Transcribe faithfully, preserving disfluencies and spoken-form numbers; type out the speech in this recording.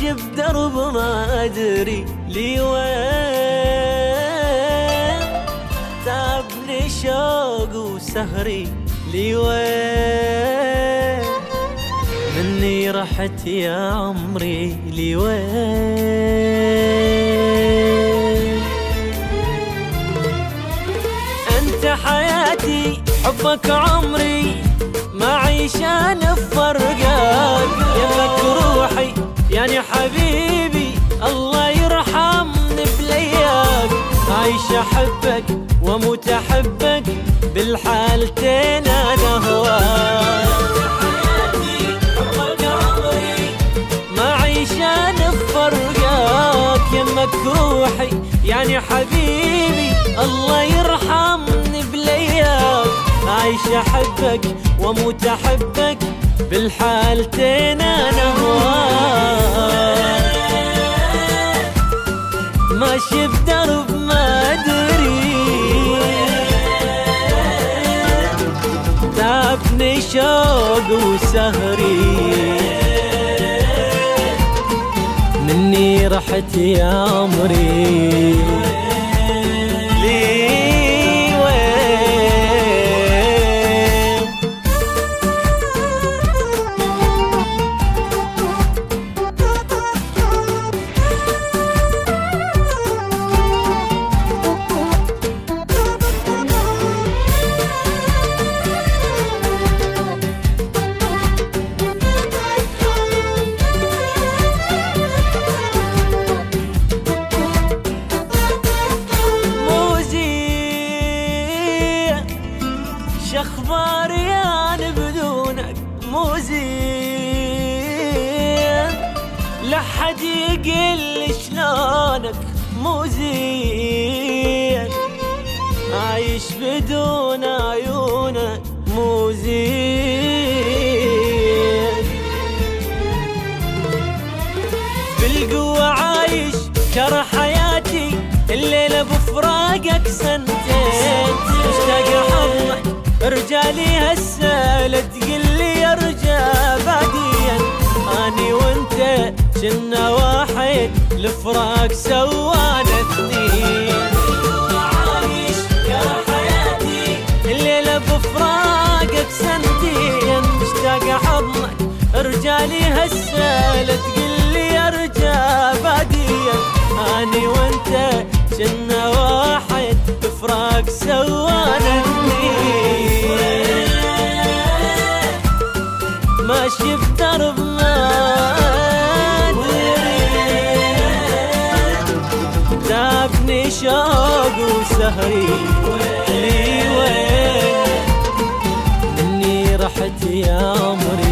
ماشي بدرب ما أدري لي وين، تعبني شوق وسهري لي وين، مني رحت يا عمري لي وين. أنت حياتي حبك عمري، ما عيشان بفرقك، يمك روحي يعني حبيبي الله يرحمني بلياك، عايش أحبك وأموت أحبك بالحالتين أنا هواك. حبك عمري ما عيشان بفرقك، يمك روحي يعني حبيبي الله يرحمني بلياك، عايش أحبك وأموت أحبك بالحالتين أنا هواك. ماشي بدرب ما أدري، تعبني شوق وسهري، مني رحت يا عمري لي شخباري أنا بدونك مو زين، لحد يقل شلونك مو زين، عايش بدون عيونك مو زين، بالقوة عايش كره حياتي الليلة بفراقك سنتين، مشتاق حضنك رجالي هسه لا تقلي ارجع بعدين، اني وانت كنا واحد الفراق سوانا اثنين، عايش يا حياتي الليلة بفراقك سنتين، مشتاق حضنك رجالي هسه لا تقلي ارجع بعدين، اني وانت كنا واحد الفراق سوانا اثنين. ماشي بدرب ما أدري، تعبني شوق وسهري لي وين، مني رحت يا عمري